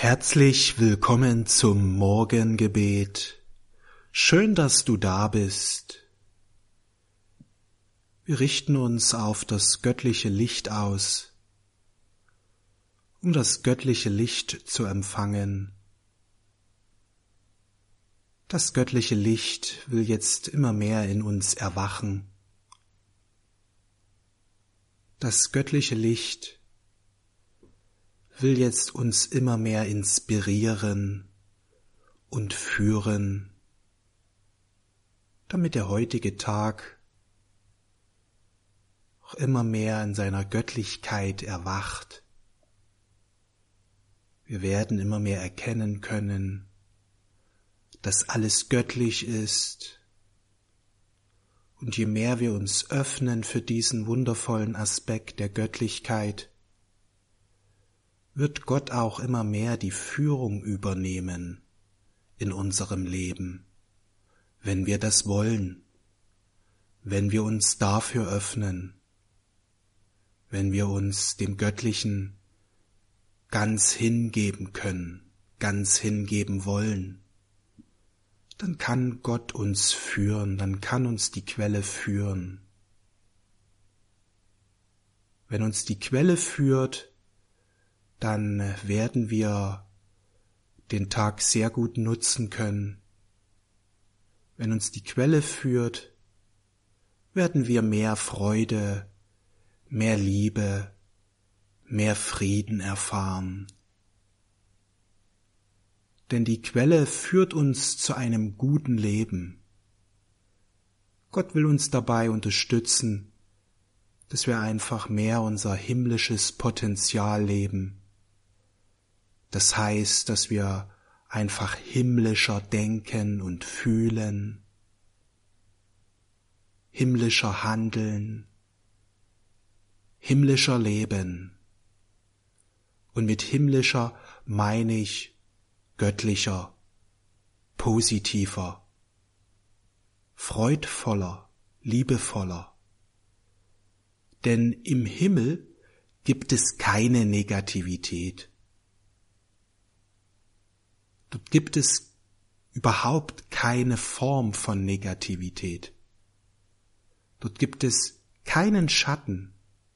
Herzlich willkommen zum Morgengebet. Schön, dass du da bist. Wir richten uns auf das göttliche Licht aus, um das göttliche Licht zu empfangen. Das göttliche Licht will jetzt immer mehr in uns erwachen. Das göttliche Licht will jetzt uns immer mehr inspirieren und führen, damit der heutige Tag auch immer mehr in seiner Göttlichkeit erwacht. Wir werden immer mehr erkennen können, dass alles göttlich ist. Und je mehr wir uns öffnen für diesen wundervollen Aspekt der Göttlichkeit, wird Gott auch immer mehr die Führung übernehmen in unserem Leben, wenn wir das wollen, wenn wir uns dafür öffnen, wenn wir uns dem Göttlichen ganz hingeben können, ganz hingeben wollen. Dann kann Gott uns führen, dann kann uns die Quelle führen. Wenn uns die Quelle führt, dann werden wir den Tag sehr gut nutzen können. Wenn uns die Quelle führt, werden wir mehr Freude, mehr Liebe, mehr Frieden erfahren. Denn die Quelle führt uns zu einem guten Leben. Gott will uns dabei unterstützen, dass wir einfach mehr unser himmlisches Potenzial leben. Das heißt, dass wir einfach himmlischer denken und fühlen, himmlischer handeln, himmlischer leben. Und mit himmlischer meine ich göttlicher, positiver, freudvoller, liebevoller. Denn im Himmel gibt es keine Negativität. Dort gibt es überhaupt keine Form von Negativität. Dort gibt es keinen Schatten.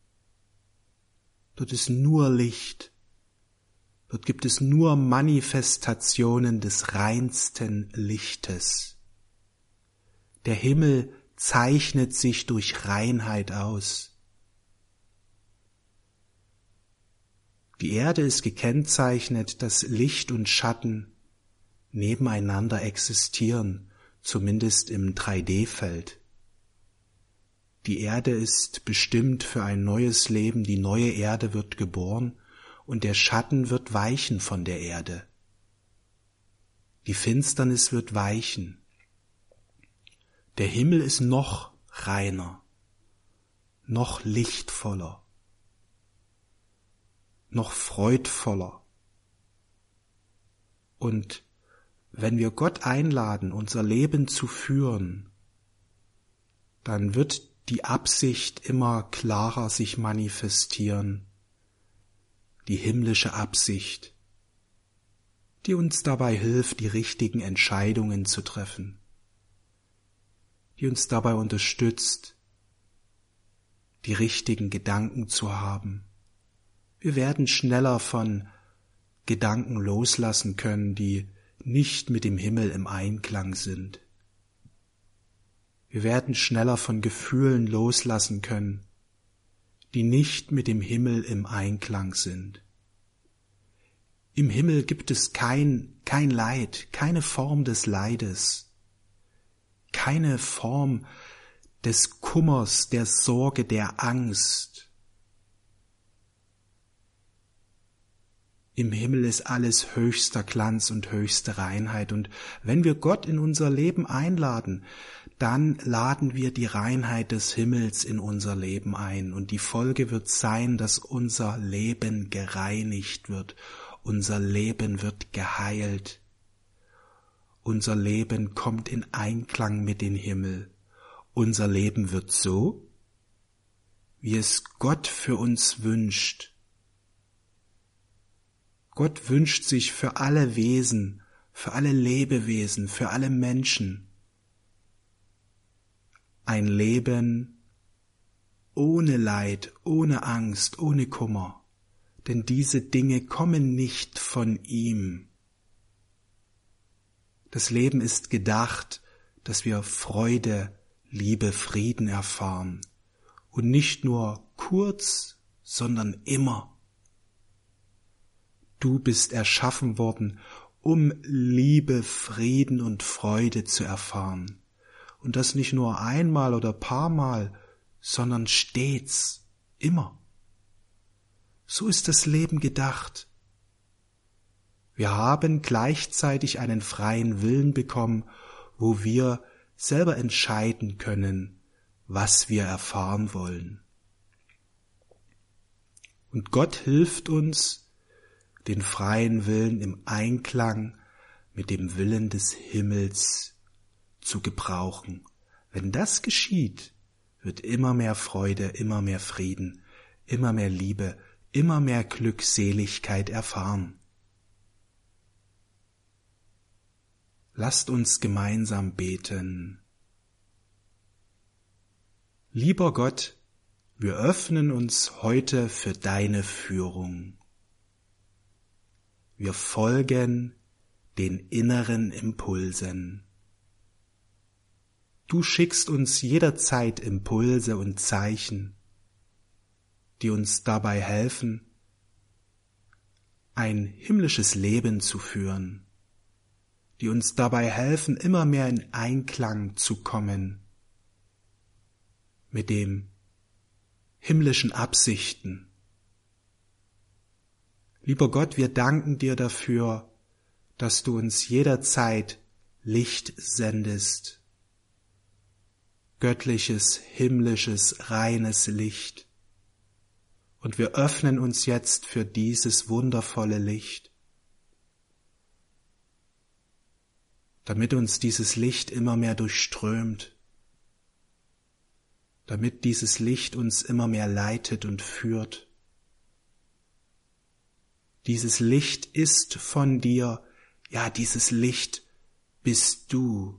Dort ist nur Licht. Dort gibt es nur Manifestationen des reinsten Lichtes. Der Himmel zeichnet sich durch Reinheit aus. Die Erde ist gekennzeichnet, dass Licht und Schatten nebeneinander existieren, zumindest im 3D-Feld. Die Erde ist bestimmt für ein neues Leben, die neue Erde wird geboren und der Schatten wird weichen von der Erde. Die Finsternis wird weichen. Der Himmel ist noch reiner, noch lichtvoller, noch freudvoller. Und wenn wir Gott einladen, unser Leben zu führen, dann wird die Absicht immer klarer sich manifestieren, die himmlische Absicht, die uns dabei hilft, die richtigen Entscheidungen zu treffen, die uns dabei unterstützt, die richtigen Gedanken zu haben. Wir werden schneller von Gedanken loslassen können, die nicht mit dem Himmel im Einklang sind. Wir werden schneller von Gefühlen loslassen können, die nicht mit dem Himmel im Einklang sind. Im Himmel gibt es kein Leid, keine Form des Leides, keine Form des Kummers, der Sorge, der Angst. Im Himmel ist alles höchster Glanz und höchste Reinheit. Und wenn wir Gott in unser Leben einladen, dann laden wir die Reinheit des Himmels in unser Leben ein. Und die Folge wird sein, dass unser Leben gereinigt wird. Unser Leben wird geheilt. Unser Leben kommt in Einklang mit dem Himmel. Unser Leben wird so, wie es Gott für uns wünscht. Gott wünscht sich für alle Wesen, für alle Lebewesen, für alle Menschen ein Leben ohne Leid, ohne Angst, ohne Kummer. Denn diese Dinge kommen nicht von ihm. Das Leben ist gedacht, dass wir Freude, Liebe, Frieden erfahren. Und nicht nur kurz, sondern immer. Du bist erschaffen worden, um Liebe, Frieden und Freude zu erfahren. Und das nicht nur einmal oder paar Mal, sondern stets, immer. So ist das Leben gedacht. Wir haben gleichzeitig einen freien Willen bekommen, wo wir selber entscheiden können, was wir erfahren wollen. Und Gott hilft uns, den freien Willen im Einklang mit dem Willen des Himmels zu gebrauchen. Wenn das geschieht, wird immer mehr Freude, immer mehr Frieden, immer mehr Liebe, immer mehr Glückseligkeit erfahren. Lasst uns gemeinsam beten. Lieber Gott, wir öffnen uns heute für deine Führung. Wir folgen den inneren Impulsen. Du schickst uns jederzeit Impulse und Zeichen, die uns dabei helfen, ein himmlisches Leben zu führen, die uns dabei helfen, immer mehr in Einklang zu kommen mit den himmlischen Absichten. Lieber Gott, wir danken dir dafür, dass du uns jederzeit Licht sendest, göttliches, himmlisches, reines Licht. Und wir öffnen uns jetzt für dieses wundervolle Licht, damit uns dieses Licht immer mehr durchströmt, damit dieses Licht uns immer mehr leitet und führt. Dieses Licht ist von dir, ja, dieses Licht bist du.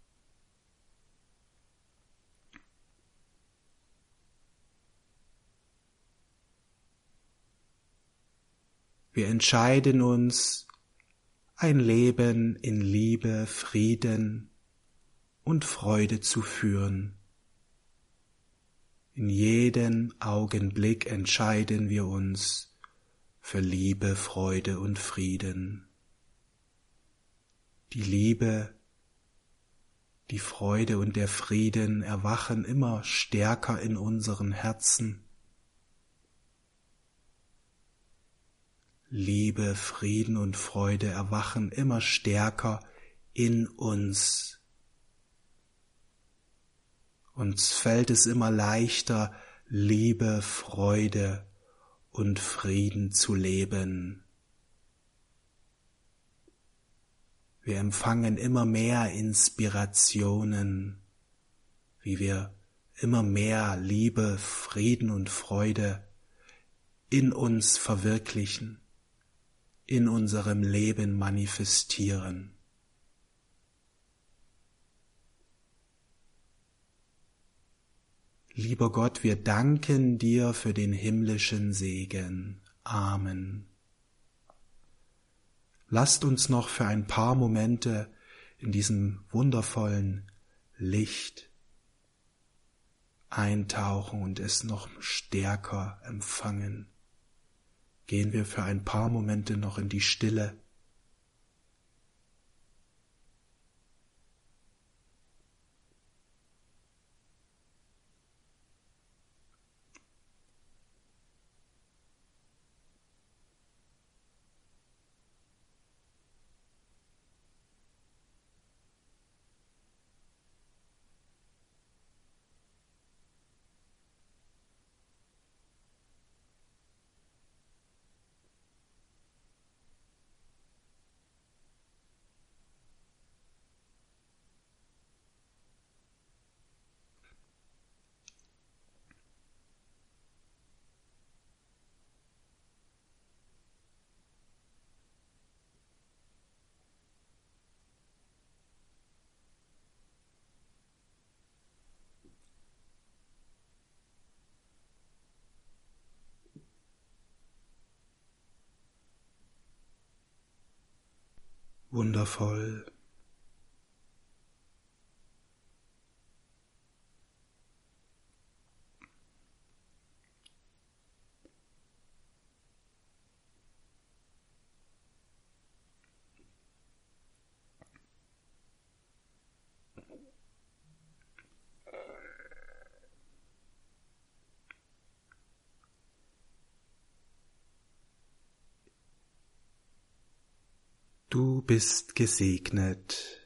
Wir entscheiden uns, ein Leben in Liebe, Frieden und Freude zu führen. In jedem Augenblick entscheiden wir uns für Liebe, Freude und Frieden. Die Liebe, die Freude und der Frieden erwachen immer stärker in unseren Herzen. Liebe, Frieden und Freude erwachen immer stärker in uns. Uns fällt es immer leichter, Liebe, Freude und Frieden zu leben. Wir empfangen immer mehr Inspirationen, wie wir immer mehr Liebe, Frieden und Freude in uns verwirklichen, in unserem Leben manifestieren. Lieber Gott, wir danken dir für den himmlischen Segen. Amen. Lasst uns noch für ein paar Momente in diesem wundervollen Licht eintauchen und es noch stärker empfangen. Gehen wir für ein paar Momente noch in die Stille. Wundervoll. Du bist gesegnet.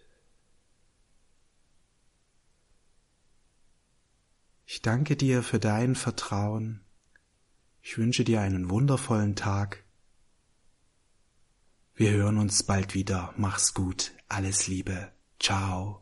Ich danke dir für dein Vertrauen. Ich wünsche dir einen wundervollen Tag. Wir hören uns bald wieder. Mach's gut. Alles Liebe. Ciao.